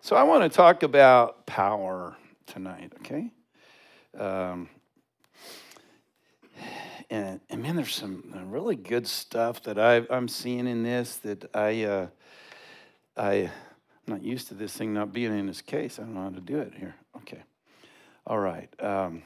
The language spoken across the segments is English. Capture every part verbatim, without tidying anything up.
So I want to talk about power tonight, okay? Um, and, and man, there's some really good stuff that I, I'm seeing in this that I, uh, I, I'm not used to this thing not being in this case. I don't know how to do it here. Okay. All right. Um,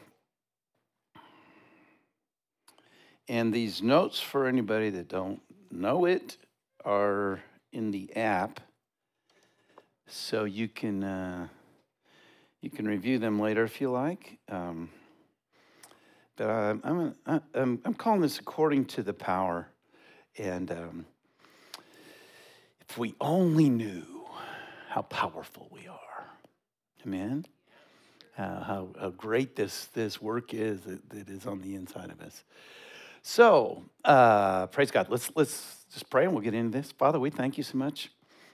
and these notes, for anybody that don't know it, are in the app. So you can uh, you can review them later if you like. Um, but I'm I'm, I'm I'm calling this according to the power, and um, if we only knew how powerful we are, amen. Uh, how how great this this work is that, that is on the inside of us. So uh, praise God. Let's let's just pray and we'll get into this. Father, we thank you so much,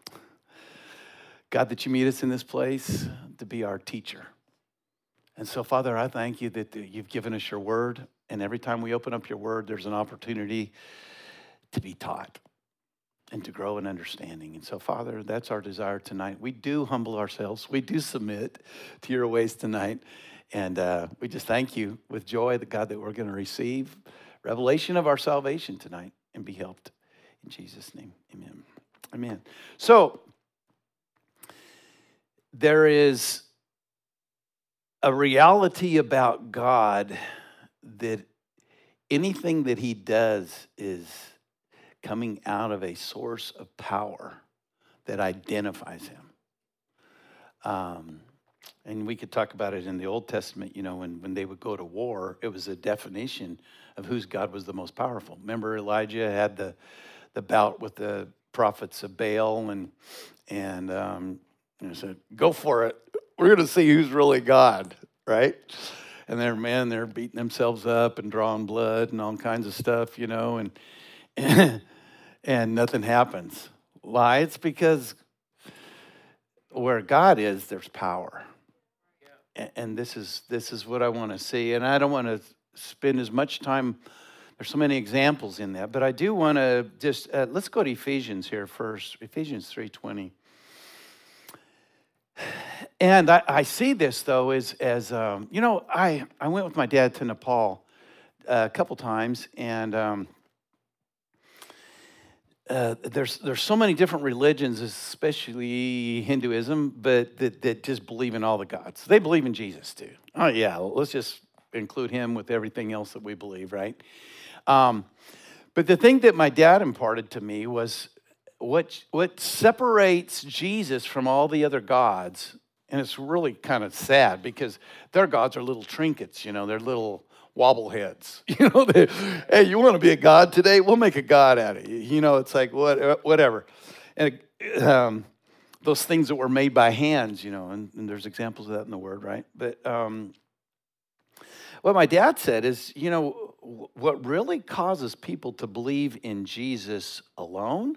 God, that you meet us in this place to be our teacher. And so, Father, I thank you that you've given us your word. And every time we open up your word, there's an opportunity to be taught and to grow in understanding. And so, Father, that's our desire tonight. We do humble ourselves. We do submit to your ways tonight. And uh, we just thank you with joy, that God, that we're going to receive revelation of our salvation tonight and be helped. In Jesus' name, amen. Amen. So, there is a reality about God that anything that he does is coming out of a source of power that identifies him. Um, and we could talk about it in the Old Testament, you know, when, when they would go to war, it was a definition of whose God was the most powerful. Remember, Elijah had the the bout with the prophets of Baal, and, and um, he said, go for it. We're going to see who's really God, right? And they're, man, they're beating themselves up and drawing blood and all kinds of stuff, you know, and and, and nothing happens. Why? It's because where God is, there's power. And, and this is this is what I want to see. And I don't want to spend as much time. There's so many examples in that, but I do want to just uh, let's go to Ephesians here first. Ephesians three twenty. And I, I see this, though, as, as um, you know, I, I went with my dad to Nepal uh, a couple times, and um, uh, there's there's so many different religions, especially Hinduism, but that, that just believe in all the gods. They believe in Jesus, too. Oh, yeah, well, let's just include him with everything else that we believe, right? Um, but the thing that my dad imparted to me was what what separates Jesus from all the other gods. And it's really kind of sad because their gods are little trinkets, you know, they're little wobbleheads. You know, they, hey, you want to be a god today? We'll make a god out of you. You know, it's like what, whatever. And um, those things that were made by hands, you know, and, and there's examples of that in the Word, right? But um, what my dad said is, you know, what really causes people to believe in Jesus alone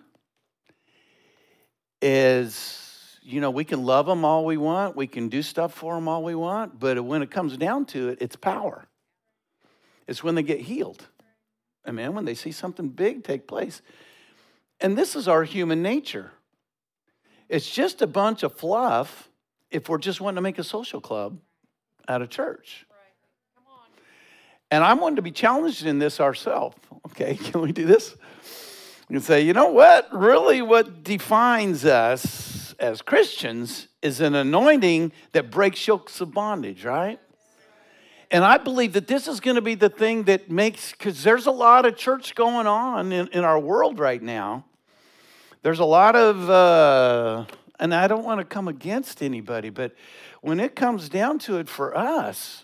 is, you know, we can love them all we want. We can do stuff for them all we want. But when it comes down to it, it's power. It's when they get healed. Amen. When they see something big take place. And this is our human nature. It's just a bunch of fluff if we're just wanting to make a social club out of church. Right. Come on. And I'm wanting to be challenged in this ourselves. Okay, can we do this? We can say, you know what? Really what defines us as Christians is an anointing that breaks yokes of bondage, right? And I believe that this is going to be the thing that makes, because there's a lot of church going on in, in our world right now. There's a lot of, uh, and I don't want to come against anybody, but when it comes down to it for us,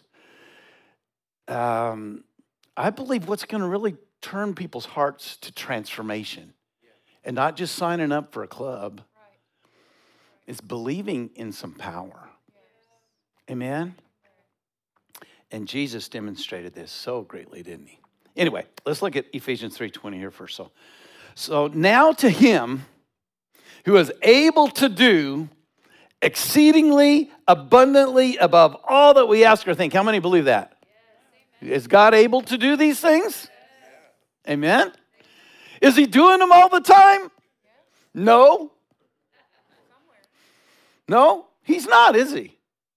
um, I believe what's going to really turn people's hearts to transformation and not just signing up for a club. It's believing in some power. Amen? And Jesus demonstrated this so greatly, didn't he? Anyway, let's look at Ephesians three twenty here first. So, so now to him who is able to do exceedingly abundantly above all that we ask or think. How many believe that? Is God able to do these things? Amen? Is he doing them all the time? No. No? He's not, is he?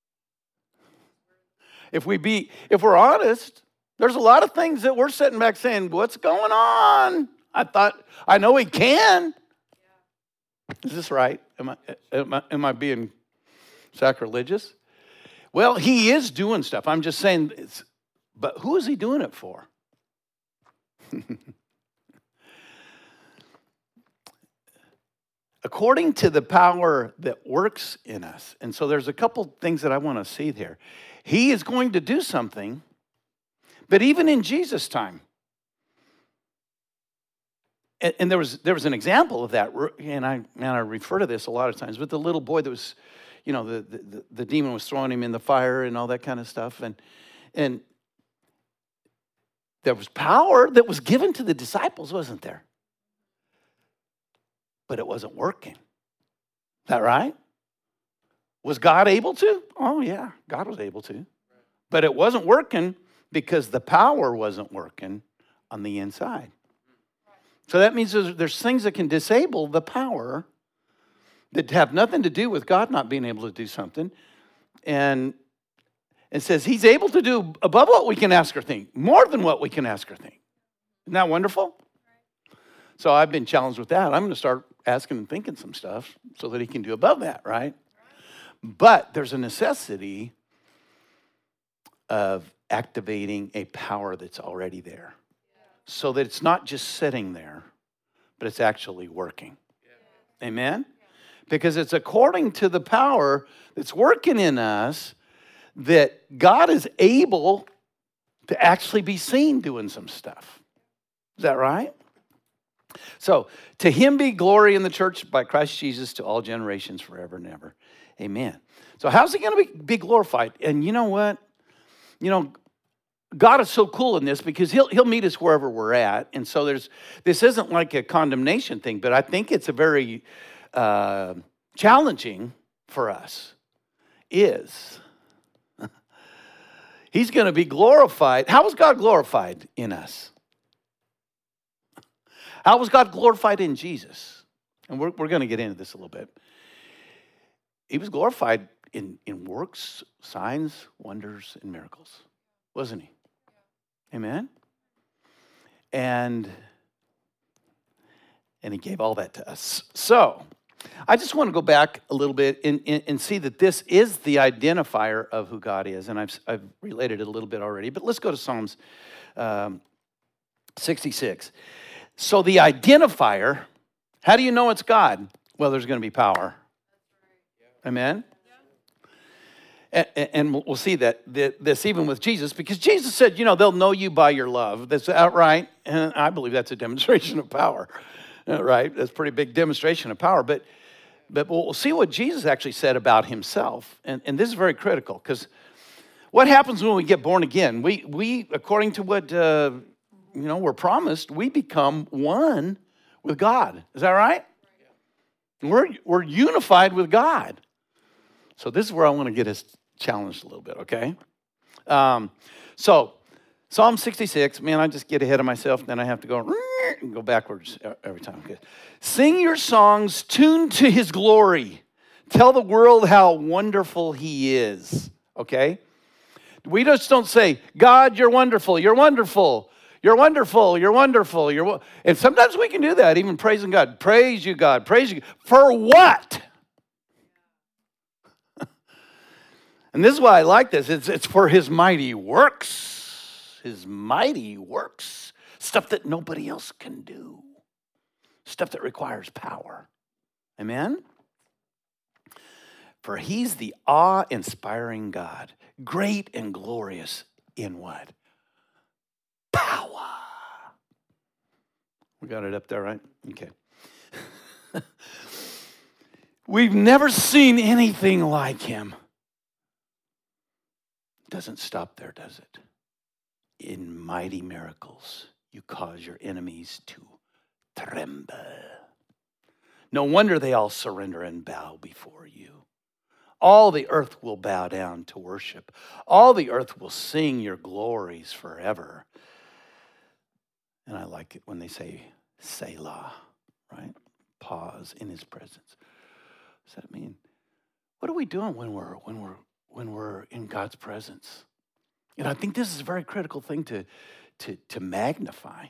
If we be, if we're honest, there's a lot of things that we're sitting back saying, what's going on? I thought, I know he can. Is this right? Am I, am I, am I being sacrilegious? Well, he is doing stuff. I'm just saying, it's, but who is he doing it for? According to the power that works in us. And so there's a couple things that I want to see there. He is going to do something, but even in Jesus' time, and, and there was there was an example of that, and I man, I refer to this a lot of times, but the little boy that was, you know, the, the, the demon was throwing him in the fire and all that kind of stuff, and and there was power that was given to the disciples, wasn't there? But it wasn't working. Is that right? Was God able to? Oh, yeah, God was able to. But it wasn't working because the power wasn't working on the inside. So that means there's, there's things that can disable the power that have nothing to do with God not being able to do something. And it says he's able to do above what we can ask or think, more than what we can ask or think. Isn't that wonderful? So I've been challenged with that. I'm going to start asking and thinking some stuff so that he can do above that, right? But there's a necessity of activating a power that's already there so that it's not just sitting there, but it's actually working. Amen? Because it's according to the power that's working in us that God is able to actually be seen doing some stuff. Is that right? So, to him be glory in the church by Christ Jesus to all generations forever and ever. Amen. So, how's he going to be, be glorified? And you know what? You know, God is so cool in this because he'll, he'll meet us wherever we're at. And so, there's this isn't like a condemnation thing, but I think it's a very uh, challenging for us. Is he's going to be glorified. How was God glorified in us? How was God glorified in Jesus? And we're, we're going to get into this a little bit. He was glorified in, in works, signs, wonders, and miracles, wasn't he? Amen? And, and he gave all that to us. So, I just want to go back a little bit and, and, and see that this is the identifier of who God is. And I've, I've related it a little bit already. But let's go to Psalms um, sixty-six. So the identifier, how do you know it's God? Well, there's going to be power. Amen? And, and we'll see that this even with Jesus, because Jesus said, you know, they'll know you by your love. That's outright, and I believe that's a demonstration of power, right? That's a pretty big demonstration of power. But but we'll see what Jesus actually said about himself. And, and this is very critical, because what happens when we get born again? We, we according to what... Uh, you know, we're promised, we become one with God. Is that right? We're, we're unified with God. So this is where I want to get us challenged a little bit, okay? Um, so Psalm sixty-six, man, I just get ahead of myself, then I have to go and go backwards every time. Okay. Sing your songs tuned to his glory. Tell the world how wonderful he is, okay? We just don't say, God, you're wonderful, you're wonderful. You're wonderful, you're wonderful, you're and sometimes we can do that, even praising God. Praise you, God, praise you. For what? And this is why I like this. It's, it's for his mighty works. His mighty works. Stuff that nobody else can do. Stuff that requires power. Amen? For he's the awe-inspiring God. Great and glorious in what? Power. We got it up there, right? Okay. We've never seen anything like him. Doesn't stop there, does it? In mighty miracles, you cause your enemies to tremble. No wonder they all surrender and bow before you. All the earth will bow down to worship. All the earth will sing your glories forever. And I like it when they say Selah, right? Pause in his presence. What does that mean? What are we doing when we're when we're when we're in God's presence? And I think this is a very critical thing to to to magnify.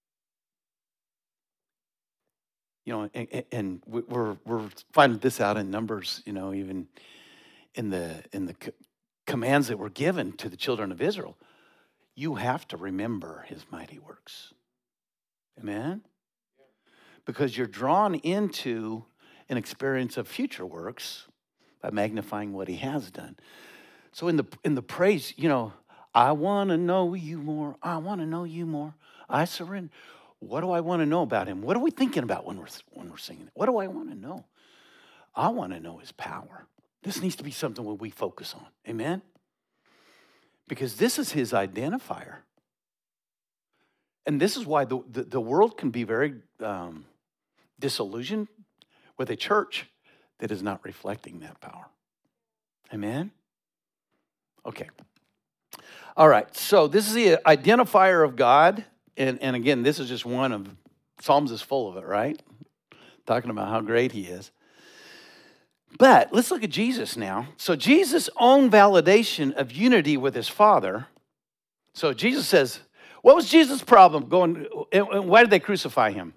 You know, and, and we're we're finding this out in Numbers. You know, even in the in the c- commands that were given to the children of Israel, you have to remember His mighty works. Amen. Because you're drawn into an experience of future works by magnifying what He has done. So in the in the praise, you know, I want to know you more. I want to know you more. I surrender. What do I want to know about Him? What are we thinking about when we're when we're singing? What do I want to know? I want to know His power. This needs to be something that we focus on. Amen? Because this is His identifier. And this is why the, the, the world can be very um, disillusioned with a church that is not reflecting that power. Amen? Okay. All right. So this is the identifier of God. And, and again, this is just one of, Psalms is full of it, right? Talking about how great He is. But let's look at Jesus now. So Jesus' own validation of unity with His Father. So Jesus says, what was Jesus' problem going, and why did they crucify Him?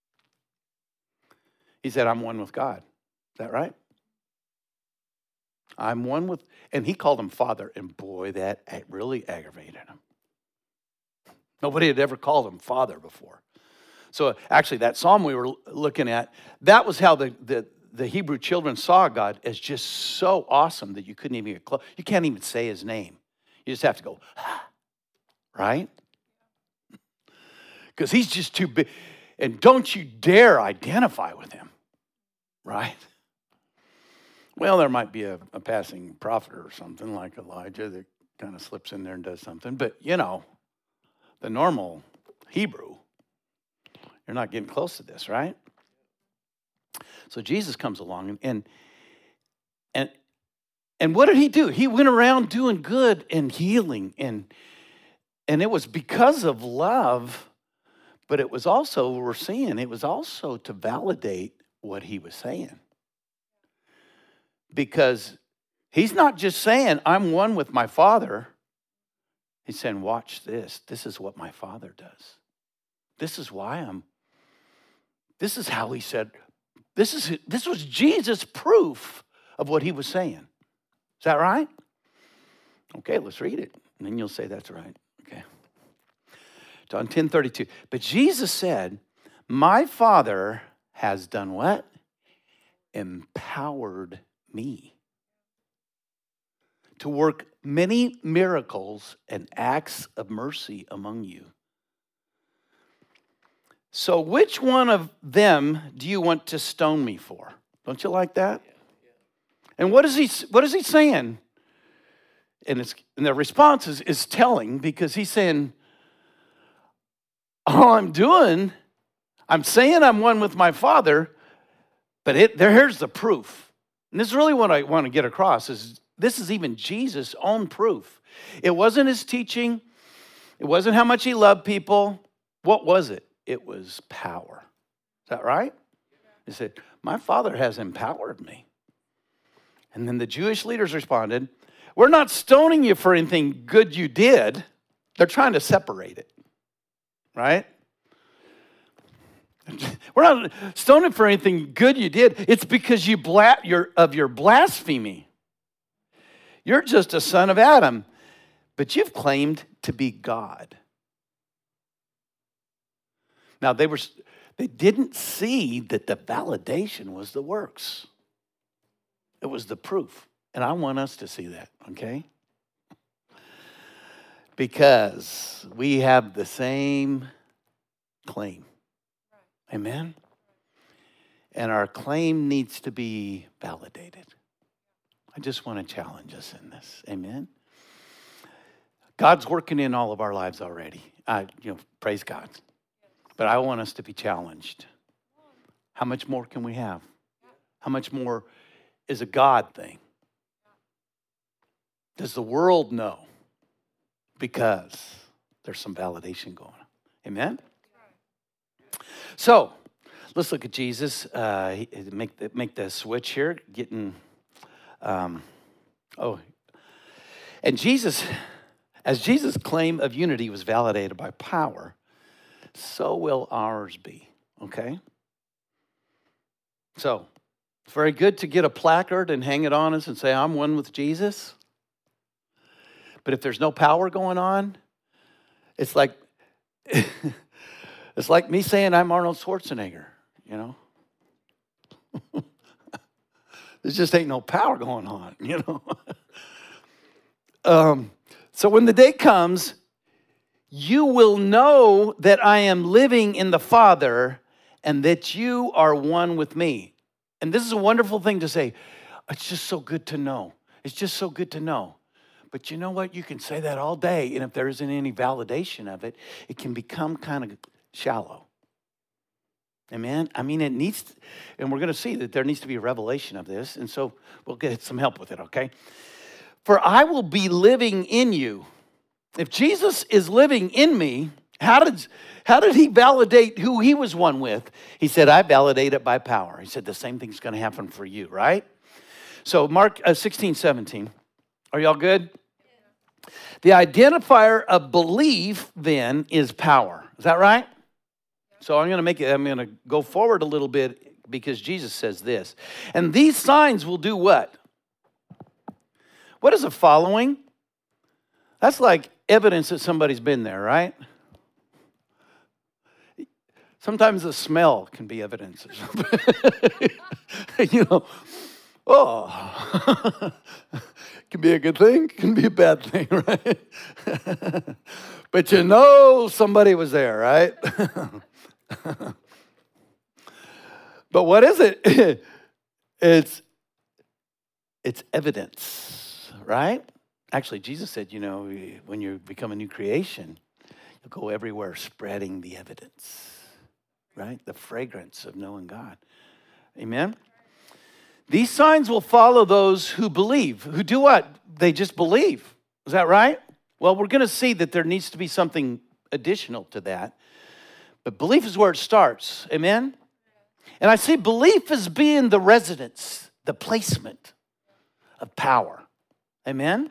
He said, I'm one with God. Is that right? I'm one with, and He called Him Father, and boy, that really aggravated Him. Nobody had ever called Him Father before. So actually, that psalm we were looking at, that was how the, the, the Hebrew children saw God as just so awesome that you couldn't even get close. You can't even say His name. You just have to go, ah, right? Because He's just too big. And don't you dare identify with Him, right? Well, there might be a, a passing prophet or something like Elijah that kind of slips in there and does something. But, you know, the normal Hebrew, you're not getting close to this, right? So Jesus comes along and and and, and what did He do? He went around doing good and healing. And, and it was because of love, but it was also, we're seeing, it was also to validate what He was saying. Because He's not just saying, I'm one with my Father. He's saying, watch this. This is what my Father does. This is why I'm, this is how He said, this is this was Jesus' proof of what He was saying. Is that right? Okay, let's read it. And then you'll say that's right. Okay. John ten thirty-two. But Jesus said, my Father has done what? Empowered me to work many miracles and acts of mercy among you. So which one of them do you want to stone me for? Don't you like that? Yeah, yeah. And what is he what is he saying? And, it's, and the response is, is telling, because He's saying, all I'm doing, I'm saying I'm one with my Father, but it, there, here's the proof. And this is really what I want to get across, is this is even Jesus' own proof. It wasn't His teaching. It wasn't how much He loved people. What was it? It was power. Is that right? He said, my Father has empowered me. And then the Jewish leaders responded, we're not stoning you for anything good you did. They're trying to separate it, right? We're not stoning for anything good you did. It's because you bla- your, of your blasphemy. You're just a son of Adam, but you've claimed to be God. Now, they were they didn't see that the validation was the works. It was the proof. And I want us to see that, okay? Because we have the same claim. Amen? And our claim needs to be validated. I just want to challenge us in this. Amen? God's working in all of our lives already. I, you know, praise God. But I want us to be challenged. How much more can we have? How much more is a God thing? Does the world know? Because there's some validation going on. Amen? So, let's look at Jesus. Uh, make, the, make the switch here. Getting Um, oh, and Jesus, as Jesus' claim of unity was validated by power, so will ours be, okay? So, it's very good to get a placard and hang it on us and say, I'm one with Jesus. But if there's no power going on, it's like, it's like me saying I'm Arnold Schwarzenegger, you know? There just ain't no power going on, you know? um, so when the day comes, you will know that I am living in the Father and that you are one with me. And this is a wonderful thing to say. It's just so good to know. It's just so good to know. But you know what? You can say that all day, and if there isn't any validation of it, it can become kind of shallow. Amen? I mean, it needs, to, and we're going to see that there needs to be a revelation of this, and so we'll get some help with it, okay? For I will be living in you. If Jesus is living in me, how did, how did he validate who he was one with? He said, I validate it by power. He said the same thing's going to happen for you, right? So Mark uh, sixteen, seventeen. Are y'all good? Yeah. The identifier of belief, then, is power. Is that right? So I'm going to make it, I'm going to go forward a little bit because Jesus says this. And these signs will do what? What is a following? That's like evidence that somebody's been there, right? Sometimes the smell can be evidence or something. You know, oh, can be a good thing, can be a bad thing, right? But you know somebody was there, right? But what is it? It's, it's evidence, right? Actually, Jesus said, you know, when you become a new creation, you'll go everywhere spreading the evidence, right? The fragrance of knowing God. Amen? These signs will follow those who believe. Who do what? They just believe. Is that right? Well, we're going to see that there needs to be something additional to that. But belief is where it starts. Amen? And I see belief as being the residence, the placement of power. Amen?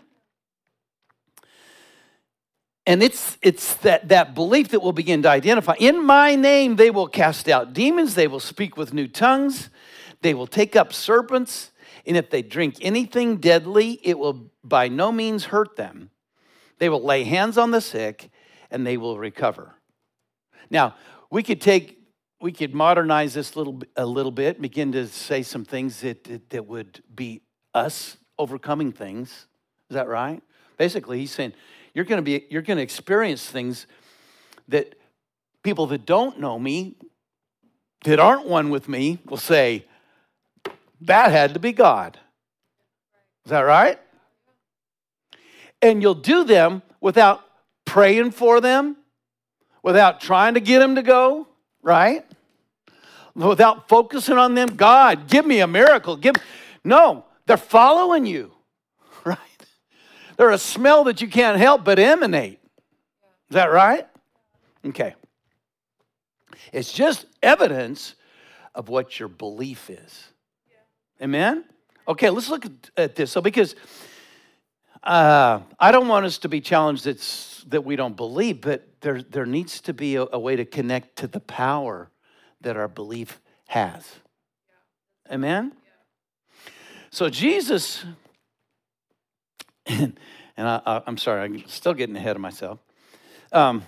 And it's, it's that, that belief that we'll begin to identify. In my name, they will cast out demons. They will speak with new tongues. They will take up serpents. And if they drink anything deadly, it will by no means hurt them. They will lay hands on the sick, and they will recover. Now, we could take, we could modernize this little, a little bit, begin to say some things that, that, that would be us overcoming things. Is that right? Basically, he's saying, you're going to be, you're going to experience things that people that don't know me, that aren't one with me, will say, that had to be God. Is that right? And you'll do them without praying for them, without trying to get them to go, right? Without focusing on them. God, give me a miracle. Give. No, they're following you, right? They're a smell that you can't help but emanate. Is that right? Okay. It's just evidence of what your belief is. Amen? Okay, let's look at, at this. So because uh, I don't want us to be challenged that's, that we don't believe, but there, there needs to be a, a way to connect to the power that our belief has. Amen? So Jesus, and, and I, I, I'm sorry, I'm still getting ahead of myself. Um,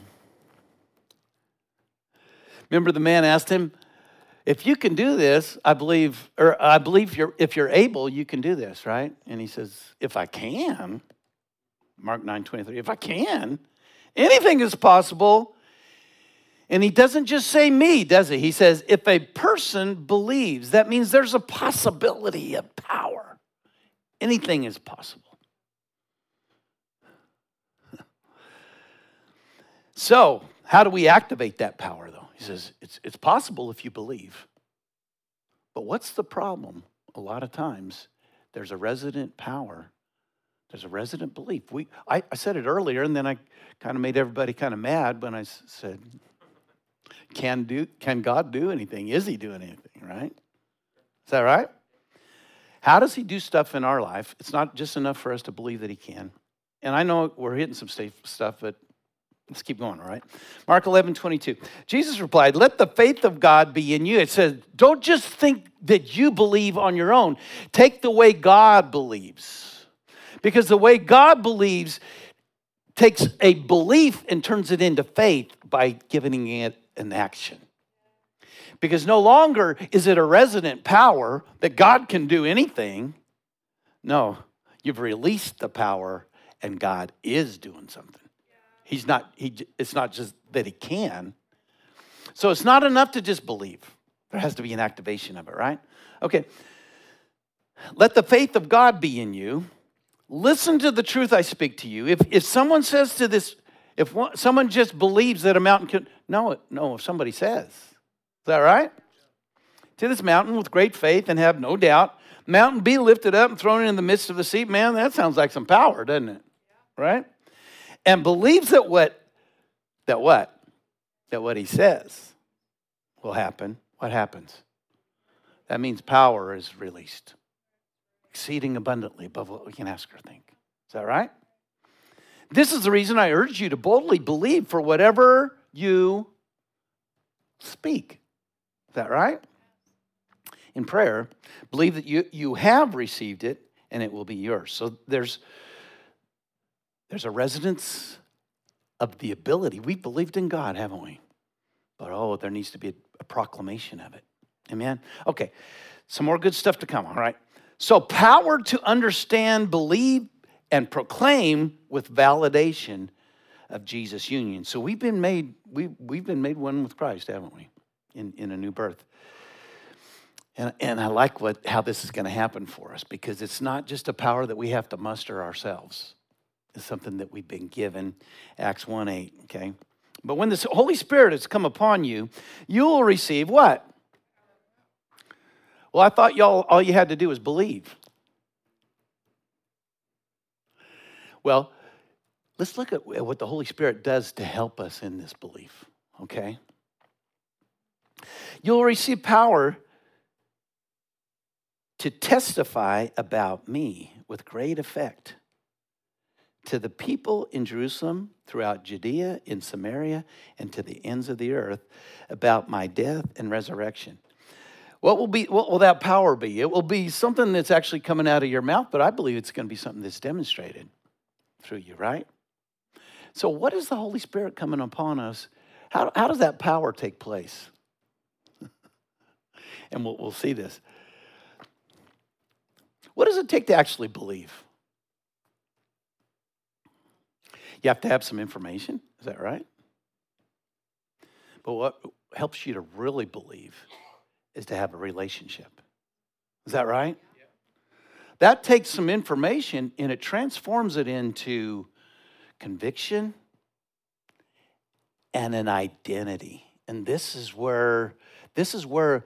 remember the man asked him, if you can do this, I believe, or I believe you're, if you're able, you can do this, right? And he says, if I can, Mark nine twenty-three, if I can, anything is possible. And he doesn't just say me, does he? He says, if a person believes, that means there's a possibility of power. Anything is possible. So, how do we activate that power, though? He says, it's, it's possible if you believe. But what's the problem? A lot of times, there's a resident power. There's a resident belief. We, I, I said it earlier, and then I kind of made everybody kind of mad when I said, can, do, can God do anything? Is he doing anything, right? Is that right? How does he do stuff in our life? It's not just enough for us to believe that he can. And I know we're hitting some stuff, but let's keep going, all right? Mark eleven twenty-two. Jesus replied, let the faith of God be in you. It says, don't just think that you believe on your own. Take the way God believes. Because the way God believes takes a belief and turns it into faith by giving it an action. Because no longer is it a resident power that God can do anything. No, you've released the power and God is doing something. He's not, he, it's not just that he can. So it's not enough to just believe. There has to be an activation of it, right? Okay. Let the faith of God be in you. Listen to the truth I speak to you. If, if someone says to this, if one, someone just believes that a mountain can, no, no, if somebody says. Is that right? To this mountain with great faith and have no doubt, mountain be lifted up and thrown in the midst of the sea. Man, that sounds like some power, doesn't it? Right? And believes that what, that what? That what he says will happen. What happens? That means power is released. Exceeding abundantly above what we can ask or think. Is that right? This is the reason I urge you to boldly believe for whatever you speak. Is that right? In prayer, believe that you, you have received it and it will be yours. So there's, there's a residence of the ability. We've believed in God, haven't we? But oh, there needs to be a, a proclamation of it. Amen? Okay, some more good stuff to come, all right? So power to understand, believe, and proclaim with validation of Jesus' union. So we've been made, we, we've been made one with Christ, haven't we? In, in a new birth. And, and I like what how this is going to happen for us because it's not just a power that we have to muster ourselves. It's something that we've been given, Acts one eight, okay? But when the Holy Spirit has come upon you, you will receive what? Well, I thought y'all all you had to do was believe. Well, let's look at what the Holy Spirit does to help us in this belief, okay? You'll receive power to testify about me with great effect to the people in Jerusalem, throughout Judea, in Samaria, and to the ends of the earth about my death and resurrection. What will be? What will that power be? It will be something that's actually coming out of your mouth, but I believe it's going to be something that's demonstrated through you, right? So what is the Holy Spirit coming upon us? How, how does that power take place? And we'll, we'll see this. What does it take to actually believe? You have to have some information, is that right? But what helps you to really believe is to have a relationship. Is that right? Yeah. That takes some information and it transforms it into conviction and an identity. And this is where, this is where,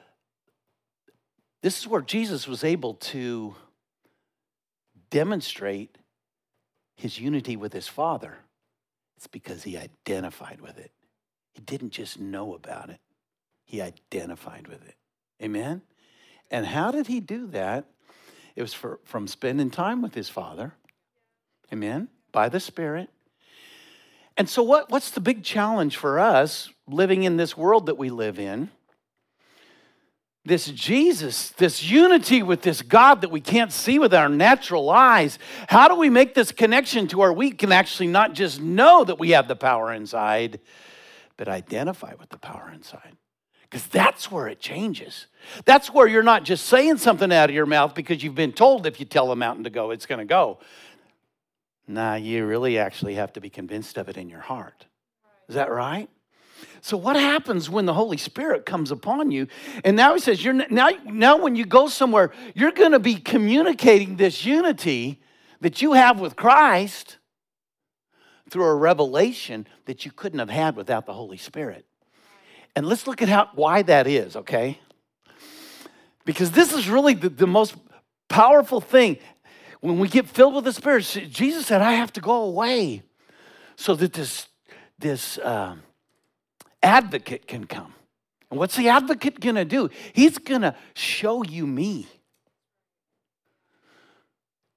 this is where Jesus was able to demonstrate his unity with his Father. It's because he identified with it. He didn't just know about it. He identified with it. Amen? And how did he do that? It was for, from spending time with his Father. Amen? By the Spirit. And so what, what's the big challenge for us living in this world that we live in? This Jesus, this unity with this God that we can't see with our natural eyes. How do we make this connection to where we can actually not just know that we have the power inside, but identify with the power inside? Because that's where it changes. That's where you're not just saying something out of your mouth because you've been told if you tell a mountain to go, it's going to go. Nah, you really actually have to be convinced of it in your heart. Is that right? So what happens when the Holy Spirit comes upon you? And now he says, you're now, now when you go somewhere, you're going to be communicating this unity that you have with Christ through a revelation that you couldn't have had without the Holy Spirit. And let's look at how why that is, okay? Because this is really the, the most powerful thing. When we get filled with the Spirit, Jesus said, I have to go away so that this, this uh, advocate can come. And what's the advocate going to do? He's going to show you me.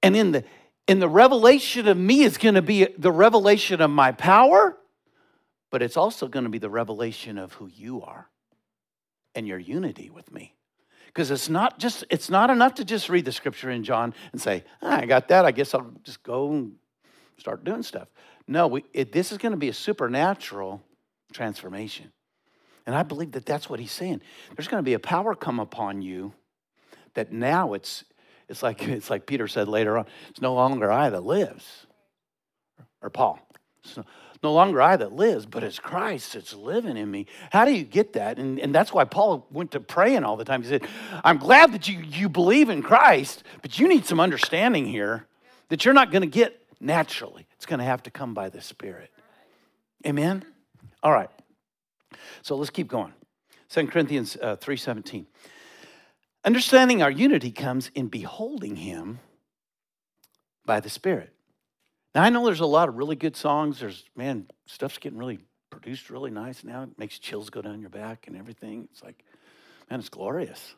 And in the in the revelation of me is going to be the revelation of my power, but it's also going to be the revelation of who you are and your unity with me. Because it's not just it's not enough to just read the scripture in John and say, ah, I got that. I guess I'll just go and start doing stuff. No, we, it, this is going to be a supernatural transformation. And I believe that that's what he's saying. There's going to be a power come upon you that now it's it's like it's like Peter said later on. It's no longer I that lives, or Paul. It's no, no longer I that lives, but it's Christ that's living in me. How do you get that? And, and that's why Paul went to praying all the time. He said, I'm glad that you, you believe in Christ, but you need some understanding here that you're not going to get naturally. It's going to have to come by the Spirit. Amen? All right. So let's keep going. Second Corinthians uh, three seventeen. Understanding our unity comes in beholding him by the Spirit. Now, I know there's a lot of really good songs. There's, man, stuff's getting really produced really nice now. It makes chills go down your back and everything. It's like, man, it's glorious.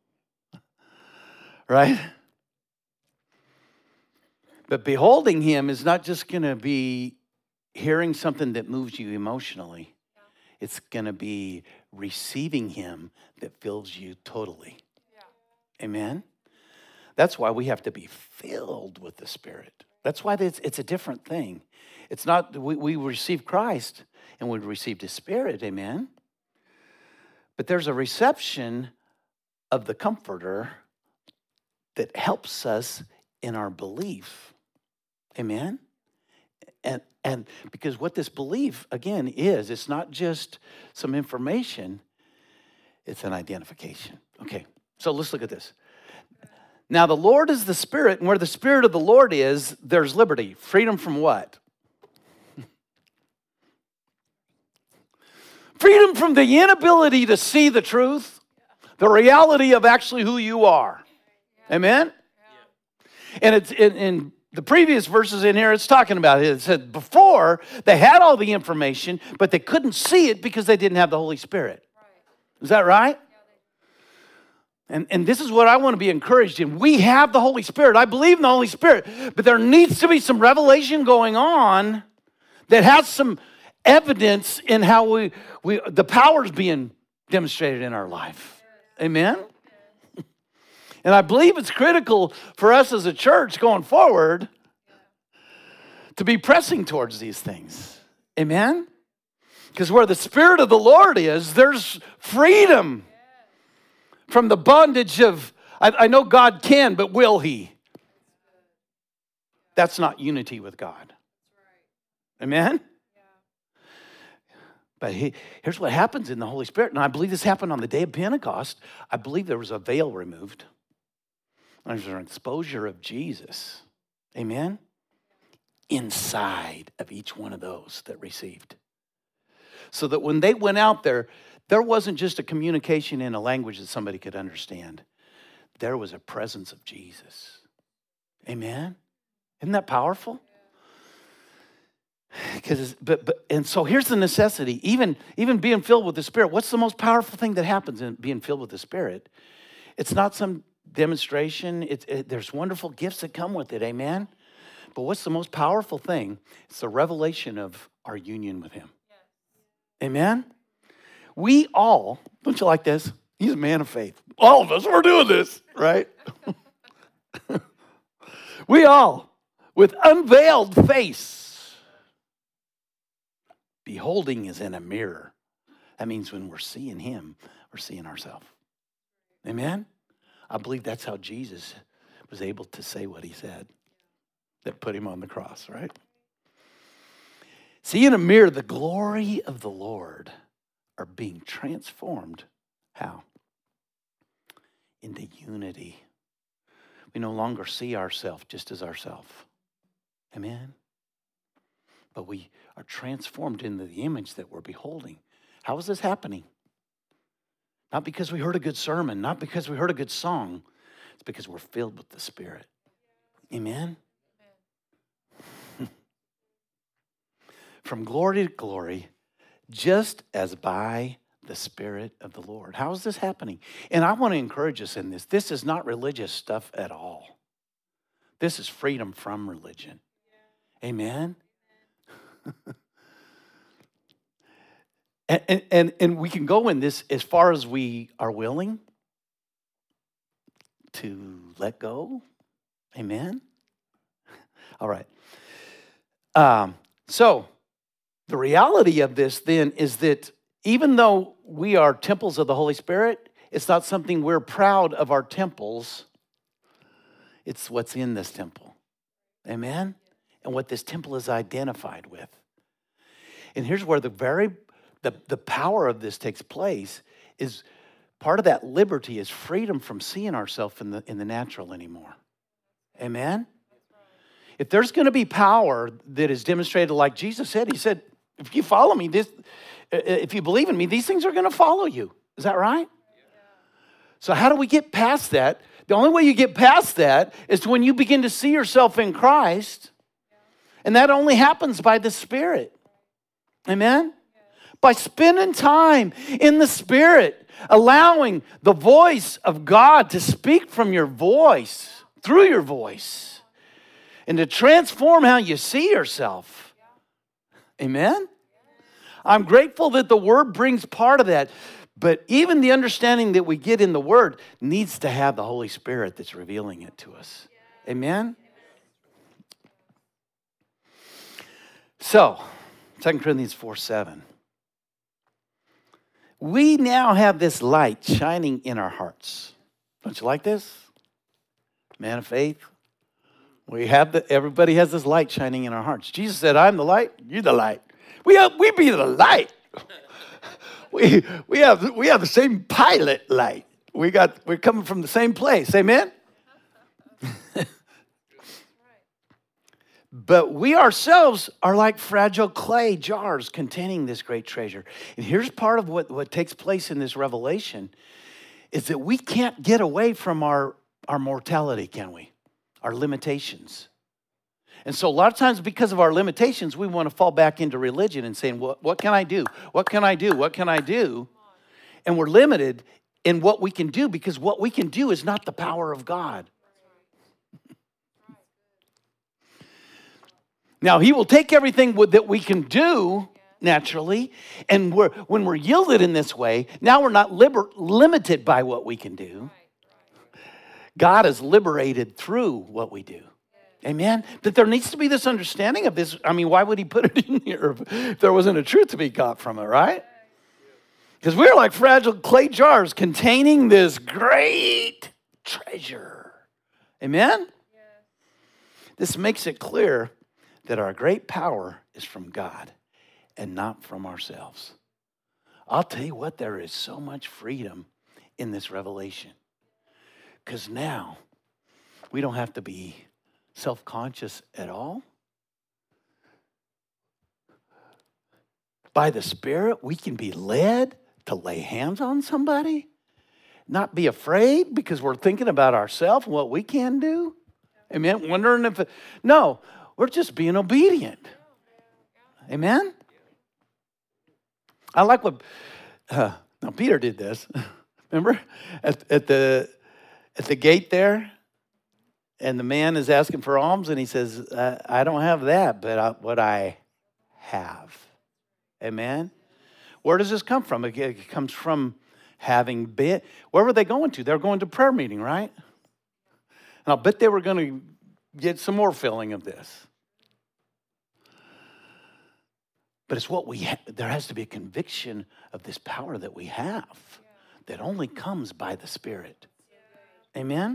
Right? But beholding him is not just going to be hearing something that moves you emotionally. It's going to be receiving him that fills you totally. Yeah. Amen? That's why we have to be filled with the Spirit. That's why it's, it's a different thing. It's not, we, we receive Christ and we received his Spirit, amen? But there's a reception of the Comforter that helps us in our belief, amen? And, and because what this belief, again, is, it's not just some information, it's an identification. Okay, so let's look at this. Now, the Lord is the Spirit, and where the Spirit of the Lord is, there's liberty. Freedom from what? Freedom from the inability to see the truth, the reality of actually who you are. Amen? And it's in, in the previous verses in here, it's talking about it. It said before, they had all the information, but they couldn't see it because they didn't have the Holy Spirit. Is that right? And, and this is what I want to be encouraged in. We have the Holy Spirit. I believe in the Holy Spirit. But there needs to be some revelation going on that has some evidence in how we, we the power's being demonstrated in our life. Amen? And I believe it's critical for us as a church going forward to be pressing towards these things. Amen? Because where the Spirit of the Lord is, there's freedom. From the bondage of, I, I know God can, but will he? That's not unity with God. Amen? But he, here's what happens in the Holy Spirit. And I believe this happened on the day of Pentecost. I believe there was a veil removed. There's an exposure of Jesus. Amen? Inside of each one of those that received. So that when they went out there, there wasn't just a communication in a language that somebody could understand. There was a presence of Jesus. Amen? Isn't that powerful? Because, but, but, and so here's the necessity. Even, even being filled with the Spirit, what's the most powerful thing that happens in being filled with the Spirit? It's not some demonstration. It, it, there's wonderful gifts that come with it. Amen? But what's the most powerful thing? It's the revelation of our union with him. Amen? We all, don't you like this? He's a man of faith. All of us, we're doing this, right? We all, with unveiled face, beholding is in a mirror. That means when we're seeing him, we're seeing ourselves. Amen? I believe that's how Jesus was able to say what he said that put him on the cross, right? See in a mirror the glory of the Lord are being transformed. How? Into unity. We no longer see ourselves just as ourselves. Amen? But we are transformed into the image that we're beholding. How is this happening? Not because we heard a good sermon, not because we heard a good song. It's because we're filled with the Spirit. Amen? From glory to glory, just as by the Spirit of the Lord. How is this happening? And I want to encourage us in this. This is not religious stuff at all. This is freedom from religion. Amen? and, and, and, and we can go in this as far as we are willing to let go. Amen? All right. Um, so, the reality of this then is that even though we are temples of the Holy Spirit, it's not something we're proud of our temples. It's what's in this temple. Amen? And what this temple is identified with. And here's where the very, the, the power of this takes place is part of that liberty is freedom from seeing ourselves in the, in the natural anymore. Amen? If there's going to be power that is demonstrated like Jesus said, he said, if you follow me, this, if you believe in me, these things are going to follow you. Is that right? Yeah. So how do we get past that? The only way you get past that is when you begin to see yourself in Christ. Yeah. And that only happens by the Spirit. Amen? Yeah. By spending time in the Spirit, allowing the voice of God to speak from your voice, through your voice. And to transform how you see yourself. Amen? I'm grateful that the Word brings part of that. But even the understanding that we get in the Word needs to have the Holy Spirit that's revealing it to us. Amen? So, Second Corinthians four seven. We now have this light shining in our hearts. Don't you like this? Man of faith. We have the, everybody has this light shining in our hearts. Jesus said, I'm the light, you're the light. We have, we be the light. we, we, have, we have the same pilot light. We got, we're coming from the same place. Amen? But we ourselves are like fragile clay jars containing this great treasure. And here's part of what, what takes place in this revelation is that we can't get away from our, our mortality, can we? Our limitations. And so a lot of times because of our limitations, we want to fall back into religion and saying, what, what can I do? What can I do? What can I do? And we're limited in what we can do because what we can do is not the power of God. Now, he will take everything that we can do naturally, and we're, when we're yielded in this way, now we're not liber- limited by what we can do. God is liberated through what we do. Amen? That there needs to be this understanding of this. I mean, why would he put it in here if there wasn't a truth to be got from it, right? Because we're like fragile clay jars containing this great treasure. Amen? This makes it clear that our great power is from God and not from ourselves. I'll tell you what, there is so much freedom in this revelation. Because now, we don't have to be self-conscious at all. By the Spirit, we can be led to lay hands on somebody. Not be afraid because we're thinking about ourselves and what we can do. Amen? Wondering if... It, no, we're just being obedient. Amen? I like what... Uh, now, Peter did this. Remember? At, at the... At the gate there, and the man is asking for alms, and he says, I, I don't have that, but I, what I have. Amen? Where does this come from? It, it comes from having been. Where were they going to? They were going to prayer meeting, right? And I'll bet they were going to get some more filling of this. But it's what we ha- there has to be a conviction of this power that we have that only comes by the Spirit. Amen?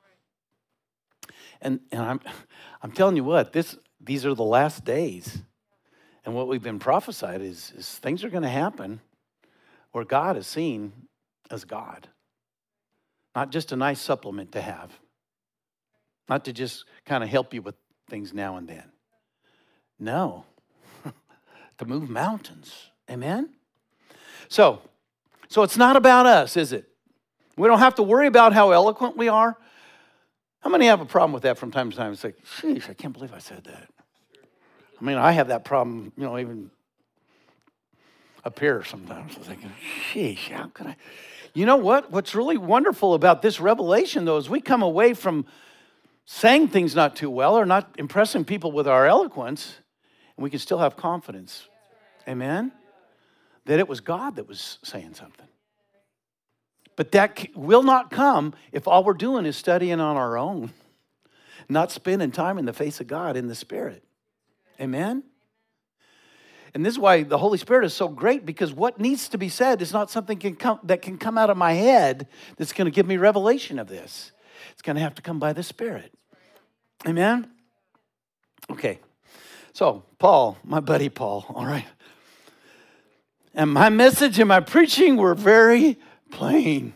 And and I'm I'm telling you what, this these are the last days. And what we've been prophesied is, is things are going to happen where God is seen as God. Not just a nice supplement to have. Not to just kind of help you with things now and then. No. To move mountains. Amen? So, so it's not about us, is it? We don't have to worry about how eloquent we are. How many have a problem with that from time to time? It's like, sheesh, I can't believe I said that. I mean, I have that problem, you know, even up here sometimes. I was thinking, sheesh, how could I? You know what? What's really wonderful about this revelation, though, is we come away from saying things not too well or not impressing people with our eloquence, and we can still have confidence. Amen? That it was God that was saying something. But that will not come if all we're doing is studying on our own, not spending time in the face of God in the Spirit. Amen? And this is why the Holy Spirit is so great, because what needs to be said is not something can come, that can come out of my head that's going to give me revelation of this. It's going to have to come by the Spirit. Amen? Okay. So, Paul, my buddy Paul, all right. And my message and my preaching were very plain.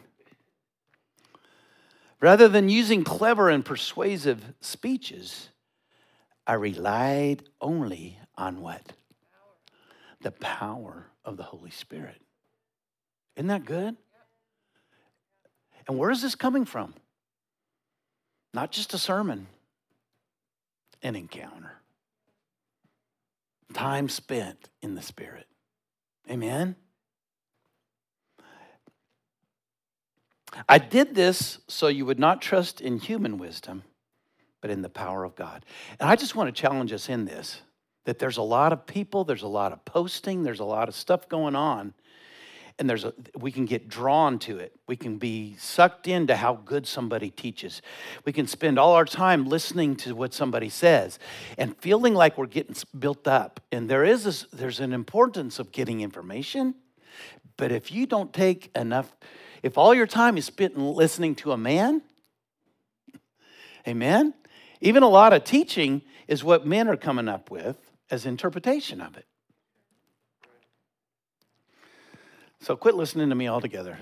Rather than using clever and persuasive speeches, I relied only on what? The power of the Holy Spirit. Isn't that good? And where is this coming from? Not just a sermon, an encounter. Time spent in the Spirit. Amen? I did this so you would not trust in human wisdom, but in the power of God. And I just want to challenge us in this, that there's a lot of people, there's a lot of posting, there's a lot of stuff going on, and there's a, we can get drawn to it. We can be sucked into how good somebody teaches. We can spend all our time listening to what somebody says and feeling like we're getting built up. And there is this, there's an importance of getting information, but if you don't take enough, if all your time is spent listening to a man, amen? Even a lot of teaching is what men are coming up with as interpretation of it. So quit listening to me altogether.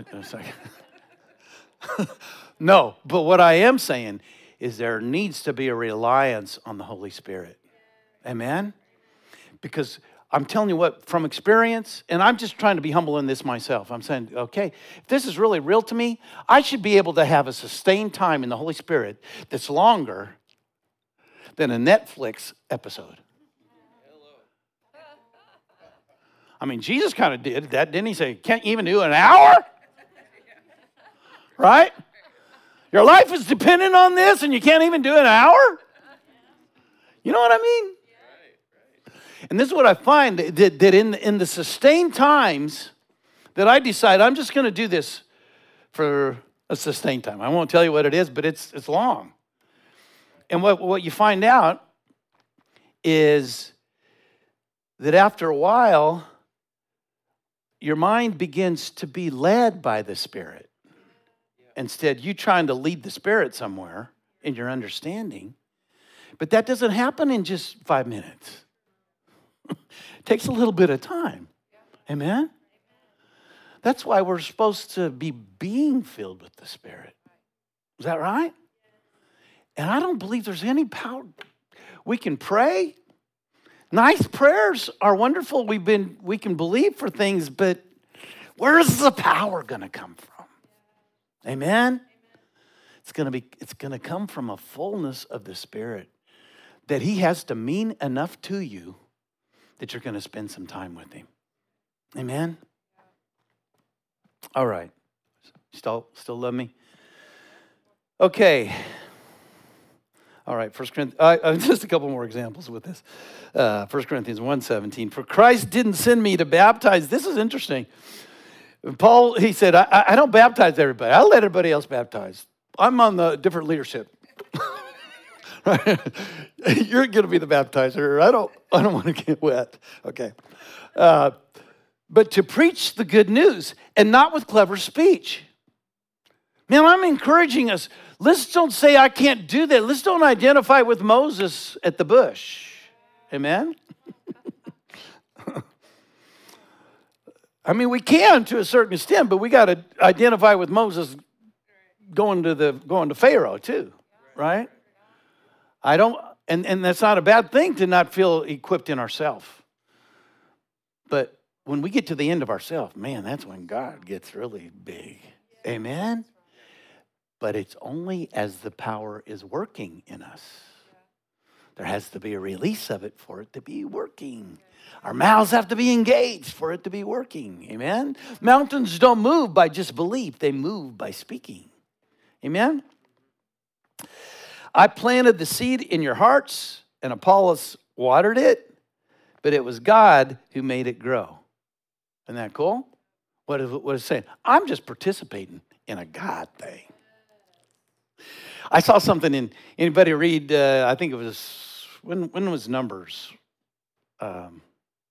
No, but what I am saying is there needs to be a reliance on the Holy Spirit. Amen? Because I'm telling you what, from experience, and I'm just trying to be humble in this myself. I'm saying, okay, if this is really real to me, I should be able to have a sustained time in the Holy Spirit that's longer than a Netflix episode. I mean, Jesus kind of did that, didn't he? Say, can't you even do an hour? Right? Your life is dependent on this and you can't even do an hour? You know what I mean? And this is what I find, that, that in, in the sustained times that I decide I'm just going to do this for a sustained time. I won't tell you what it is, but it's it's long. And what, what you find out is that after a while, your mind begins to be led by the Spirit. Instead, you trying to lead the Spirit somewhere in your understanding. But that doesn't happen in just five minutes. It takes a little bit of time. Amen? That's why we're supposed to be being filled with the Spirit. Is that right? And I don't believe there's any power. We can pray. Nice prayers are wonderful. We've been, we can believe for things, but where's the power going to come from? Amen? It's going to be, it's going to come from a fullness of the Spirit that He has to mean enough to you that you're going to spend some time with Him. Amen? All right. Still, still love me? Okay. All right, First Corinthians, uh, just a couple more examples with this. Uh, First Corinthians one seventeen, for Christ didn't send me to baptize. This is interesting. Paul, he said, I, I don't baptize everybody. I let everybody else baptize. I'm on the different leadership. Right? You're going to be the baptizer. I don't, I don't want to get wet. Okay. Uh, but to preach the good news and not with clever speech. Man, I'm encouraging us. Let's don't say I can't do that. Let's don't identify with Moses at the bush. Amen? I mean, we can to a certain extent, but we got to identify with Moses going to the going to Pharaoh too, right? I don't, and, and that's not a bad thing to not feel equipped in ourselves. But when we get to the end of ourselves, man, that's when God gets really big. Amen? But it's only as the power is working in us. There has to be a release of it for it to be working. Our mouths have to be engaged for it to be working. Amen? Mountains don't move by just belief. They move by speaking. Amen? I planted the seed in your hearts, and Apollos watered it, but it was God who made it grow. Isn't that cool? What is, what is it saying? I'm just participating in a God thing. I saw something in, anybody read, uh, I think it was, when, when was Numbers? Um,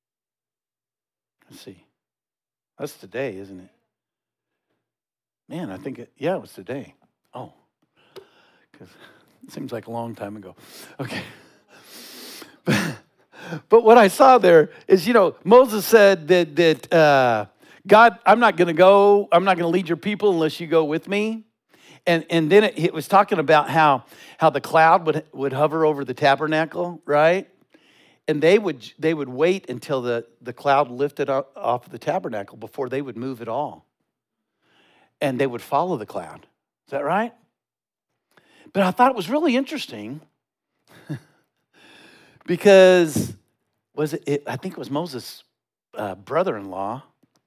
let's see. That's today, isn't it? Man, I think, it, yeah, it was today. Oh, because it seems like a long time ago. Okay. But what I saw there is, you know, Moses said that, that uh, God, I'm not going to go, I'm not going to lead your people unless you go with me. And and then it, it was talking about how, how the cloud would, would hover over the tabernacle, right? And they would they would wait until the, the cloud lifted off of the tabernacle before they would move at all. And they would follow the cloud. Is that right? But I thought it was really interesting because was it, it I think it was Moses' uh, brother-in-law.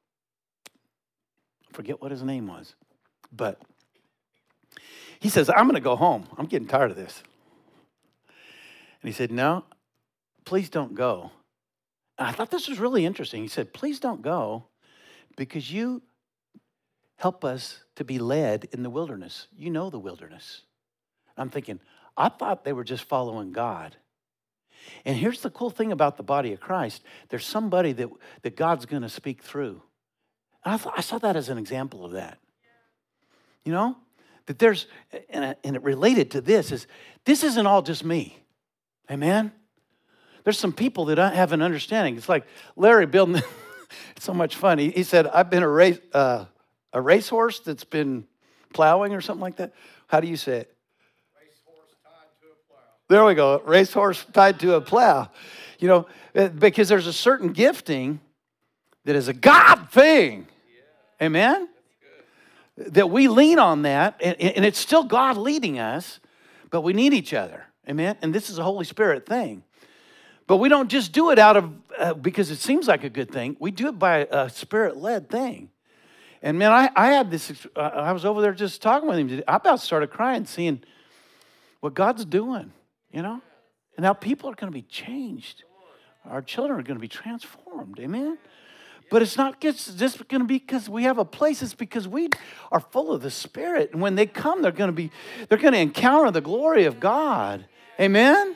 I forget what his name was. But he says, I'm going to go home. I'm getting tired of this. And he said, no, please don't go. And I thought this was really interesting. He said, please don't go because you help us to be led in the wilderness. You know the wilderness. I'm thinking, I thought they were just following God. And here's the cool thing about the body of Christ. There's somebody that, that God's going to speak through. And I, thought, I saw that as an example of that. You know? That there's, and it related to this, is this isn't all just me. Amen? There's some people that don't have an understanding. It's like Larry building, it's so much fun. He, he said, I've been a race, uh, a racehorse that's been plowing or something like that. How do you say it? Racehorse tied to a plow. There we go. Racehorse tied to a plow. You know, because there's a certain gifting that is a God thing. Yeah. Amen? That we lean on that, and, and it's still God leading us, but we need each other. Amen? And this is a Holy Spirit thing. But we don't just do it out of, uh, because it seems like a good thing. We do it by a Spirit-led thing. And man, I, I had this, uh, I was over there just talking with him today. I about started crying, seeing what God's doing, you know? And how people are going to be changed. Our children are going to be transformed. Amen? But it's not just going to be because we have a place. It's because we are full of the Spirit. And when they come, they're going to be, they're going to encounter the glory of God. Amen?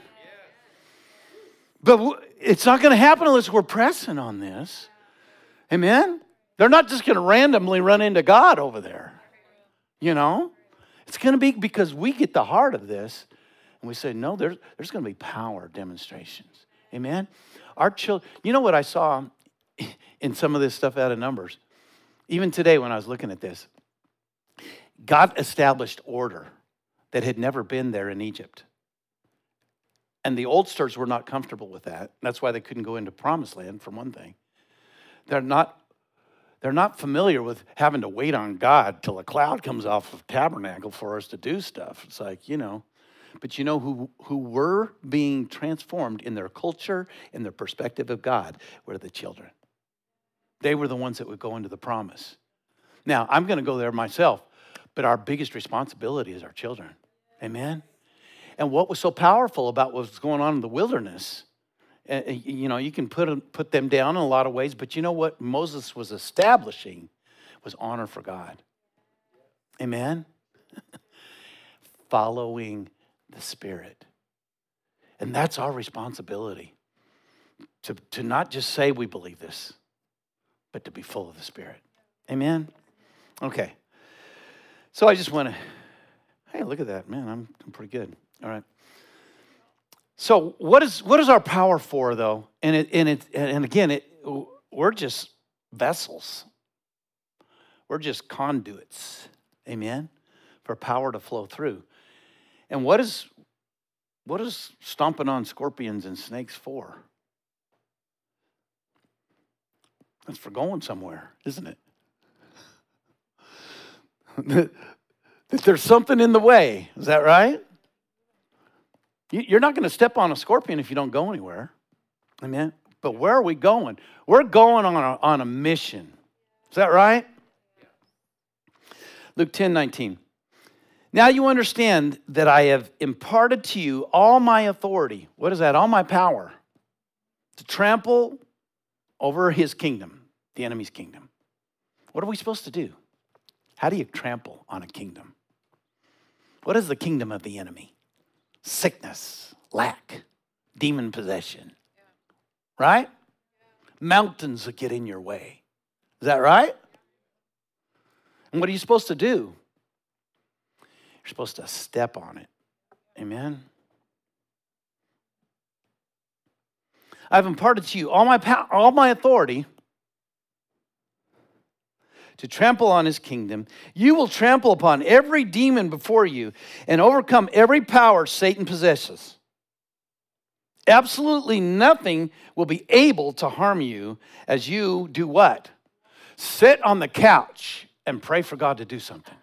But it's not going to happen unless we're pressing on this. Amen? They're not just going to randomly run into God over there. You know? It's going to be because we get the heart of this. And we say, no, there's, there's going to be power demonstrations. Amen? Our children, you know what I saw in some of this stuff out of Numbers? Even today when I was looking at this, God established order that had never been there in Egypt. And the oldsters were not comfortable with that. That's why they couldn't go into Promised Land, for one thing. They're not, they're not familiar with having to wait on God till a cloud comes off of tabernacle for us to do stuff. It's like, you know. But you know who, who were being transformed in their culture, in their perspective of God, were the children. They were the ones that would go into the promise. Now, I'm going to go there myself, but our biggest responsibility is our children. Amen? And what was so powerful about what was going on in the wilderness, uh, you know, you can put, put them down in a lot of ways, but you know what Moses was establishing was honor for God. Amen? Following the Spirit. And that's our responsibility, to, to not just say we believe this, but to be full of the Spirit. Amen? Okay. So I just want to, hey, look at that. Man, I'm, I'm pretty good. All right. So what is what is our power for, though? And it and it and again, it we're just vessels. We're just conduits. Amen? For power to flow through. And what is what is stomping on scorpions and snakes for? It's for going somewhere, isn't it? that, that there's something in the way. Is that right? You, you're not going to step on a scorpion if you don't go anywhere. Amen? But where are we going? We're going on a, on a mission. Is that right? Luke ten nineteen. Now you understand that I have imparted to you all my authority. What is that? All my power to trample over his kingdom, the enemy's kingdom. What are we supposed to do? How do you trample on a kingdom? What is the kingdom of the enemy? Sickness, lack, demon possession, right? Mountains that get in your way. Is that right? And what are you supposed to do? You're supposed to step on it. Amen. I've imparted to you all my power, all my authority to trample on his kingdom. You will trample upon every demon before you and overcome every power Satan possesses. Absolutely nothing will be able to harm you as you do what? Sit on the couch and pray for God to do something.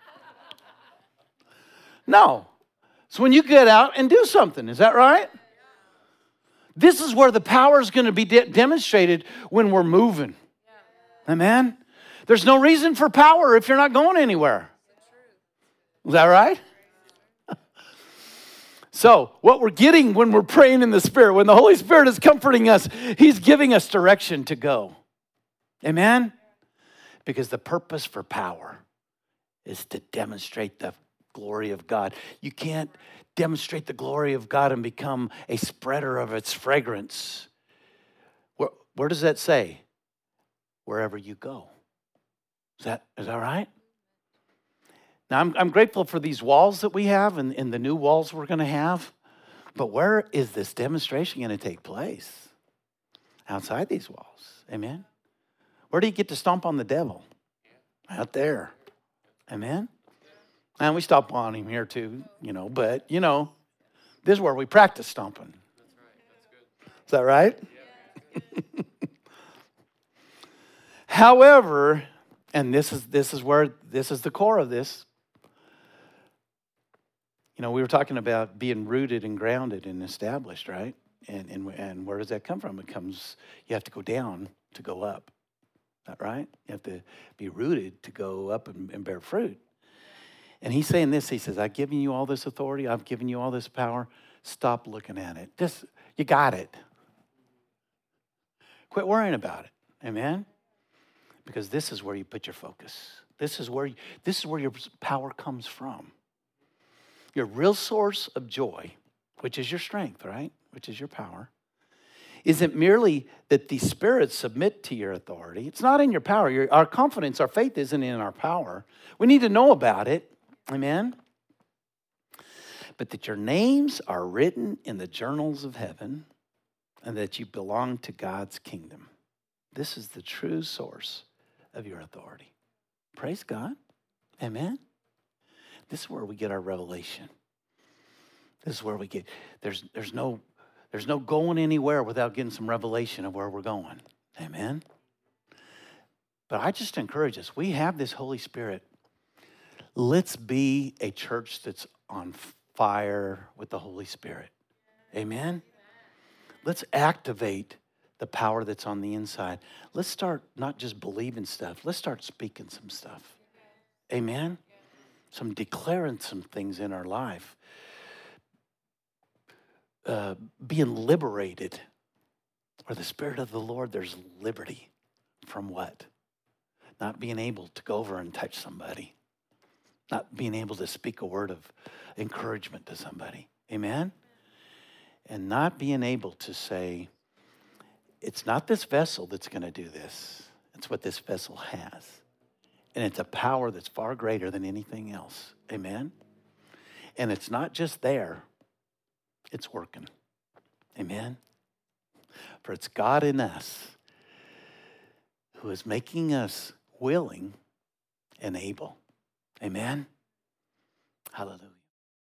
No. So when you get out and do something, is that right? This is where the power is going to be de- demonstrated when we're moving. Amen? There's no reason for power if you're not going anywhere. Is that right? So what we're getting when we're praying in the Spirit, when the Holy Spirit is comforting us, he's giving us direction to go. Amen? Because the purpose for power is to demonstrate the glory of God. You can't demonstrate the glory of God and become a spreader of its fragrance. Where, where does that say? Wherever you go. Is that, is that right? Now, I'm, I'm grateful for these walls that we have and, and the new walls we're going to have. But where is this demonstration going to take place? Outside these walls. Amen? Where do you get to stomp on the devil? Out there. Amen? And we stomp on him here too, you know, but, you know, this is where we practice stomping. That's right. That's good. Is that right? Yeah. However, and this is this is where this is the core of this. You know, we were talking about being rooted and grounded and established, right? And and and where does that come from? It comes, you have to go down to go up. Is that right? You have to be rooted to go up and, and bear fruit. And he's saying this, he says, I've given you all this authority, I've given you all this power. Stop looking at it. Just, you got it. Quit worrying about it. Amen? Because this is where you put your focus. This is where you, this is where your power comes from. Your real source of joy, which is your strength, right? Which is your power, isn't merely that the spirits submit to your authority. It's not in your power. Your, our confidence, our faith isn't in our power. We need to know about it. Amen? But that your names are written in the journals of heaven and that you belong to God's kingdom. This is the true source of your authority. Praise God. Amen? This is where we get our revelation. This is where we get, there's, there's, no, there's no going anywhere without getting some revelation of where we're going. Amen? But I just encourage us, we have this Holy Spirit. Let's be a church that's on fire with the Holy Spirit. Amen? Let's activate the power that's on the inside. Let's start not just believing stuff. Let's start speaking some stuff. Amen? Some declaring some things in our life. Uh, being liberated. Where the Spirit of the Lord, there's liberty. From what? Not being able to go over and touch somebody. Not being able to speak a word of encouragement to somebody. Amen? And not being able to say, it's not this vessel that's going to do this. It's what this vessel has. And it's a power that's far greater than anything else. Amen? And it's not just there. It's working. Amen? For it's God in us who is making us willing and able. Amen? Hallelujah.